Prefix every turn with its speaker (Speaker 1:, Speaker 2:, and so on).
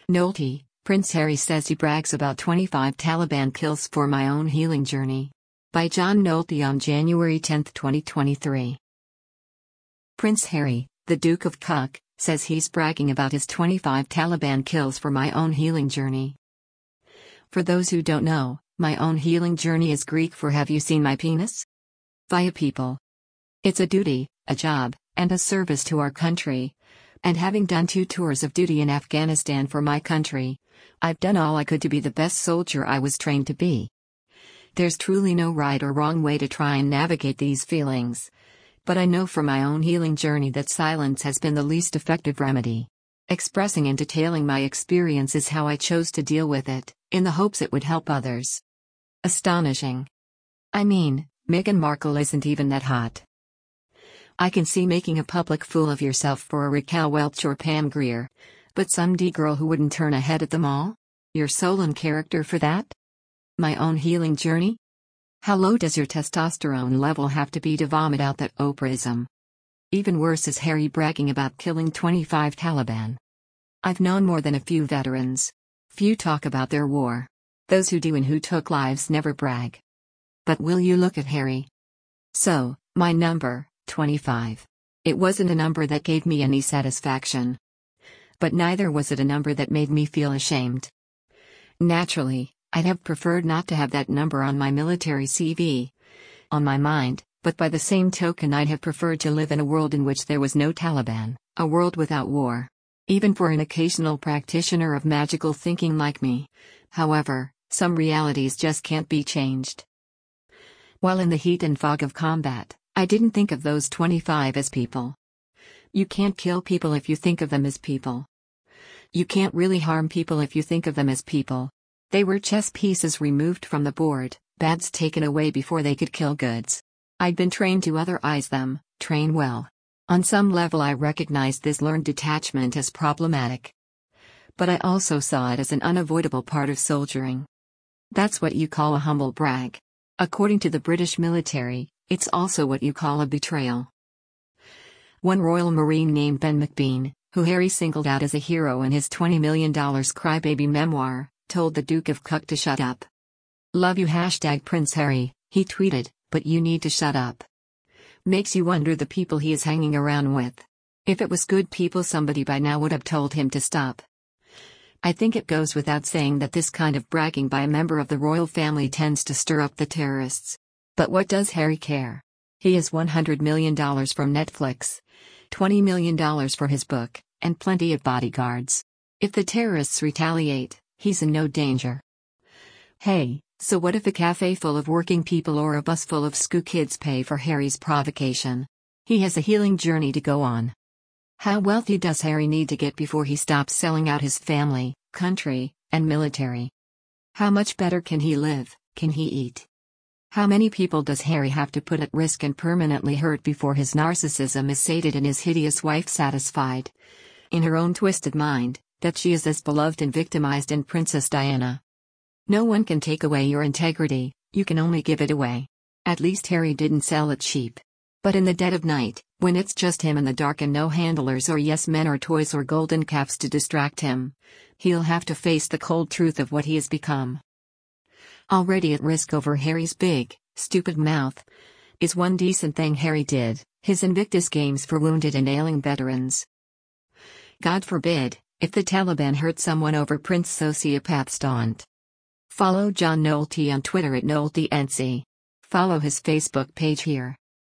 Speaker 1: Nolte, Prince Harry says he brags about 25 Taliban kills for my own healing journey. By John Nolte on January 10, 2023. Prince Harry, the Duke of Kuck, says he's bragging about his 25 Taliban kills for my own healing journey. For those who don't know, my own healing journey is Greek for have you seen my penis? Via people. It's a duty, a job, and a service to our country. And having done 2 tours of duty in Afghanistan for my country, I've done all I could to be the best soldier I was trained to be. There's truly no right or wrong way to try and navigate these feelings. But I know from my own healing journey that silence has been the least effective remedy. Expressing and detailing my experience is how I chose to deal with it, in the hopes it would help others. Astonishing. I mean, Meghan Markle isn't even that hot. I can see making a public fool of yourself for a Raquel Welch or Pam Grier. But some D-girl who wouldn't turn a head at them all? Your soul and character for that? My own healing journey? How low does your testosterone level have to be to vomit out that Oprahism? Even worse is Harry bragging about killing 25 Taliban. I've known more than a few veterans. Few talk about their war. Those who do and who took lives never brag. But will you look at Harry? So, my number, 25. It wasn't a number that gave me any satisfaction. But neither was it a number that made me feel ashamed. Naturally, I'd have preferred not to have that number on my military CV. On my mind, but by the same token I'd have preferred to live in a world in which there was no Taliban, a world without war. Even for an occasional practitioner of magical thinking like me. However, some realities just can't be changed. While in the heat and fog of combat, I didn't think of those 25 as people. You can't kill people if you think of them as people. You can't really harm people if you think of them as people. They were chess pieces removed from the board, bads taken away before they could kill goods. I'd been trained to otherize them, train well. On some level I recognized this learned detachment as problematic. But I also saw it as an unavoidable part of soldiering. That's what you call a humble brag. According to the British military, it's also what you call a betrayal. One Royal Marine named Ben McBean, who Harry singled out as a hero in his $20 million crybaby memoir, told the Duke of Kuck to shut up. Love you #Prince Harry, he tweeted, but you need to shut up. Makes you wonder the people he is hanging around with. If it was good people somebody by now would have told him to stop. I think it goes without saying that this kind of bragging by a member of the royal family tends to stir up the terrorists. But what does Harry care? He has $100 million from Netflix. $20 million for his book, and plenty of bodyguards. If the terrorists retaliate, he's in no danger. Hey, so what if a cafe full of working people or a bus full of school kids pay for Harry's provocation? He has a healing journey to go on. How wealthy does Harry need to get before he stops selling out his family, country, and military? How much better can he live, can he eat? How many people does Harry have to put at risk and permanently hurt before his narcissism is sated and his hideous wife satisfied? In her own twisted mind, that she is as beloved and victimized in Princess Diana. No one can take away your integrity, you can only give it away. At least Harry didn't sell it cheap. But in the dead of night, when it's just him in the dark and no handlers or yes men or toys or golden calves to distract him, he'll have to face the cold truth of what he has become. Already at risk over Harry's big, stupid mouth, is one decent thing Harry did, his Invictus Games for wounded and ailing veterans. God forbid, if the Taliban hurt someone over Prince Sociopath's daunt. Follow John Nolte on Twitter @NolteNC. Follow his Facebook page here.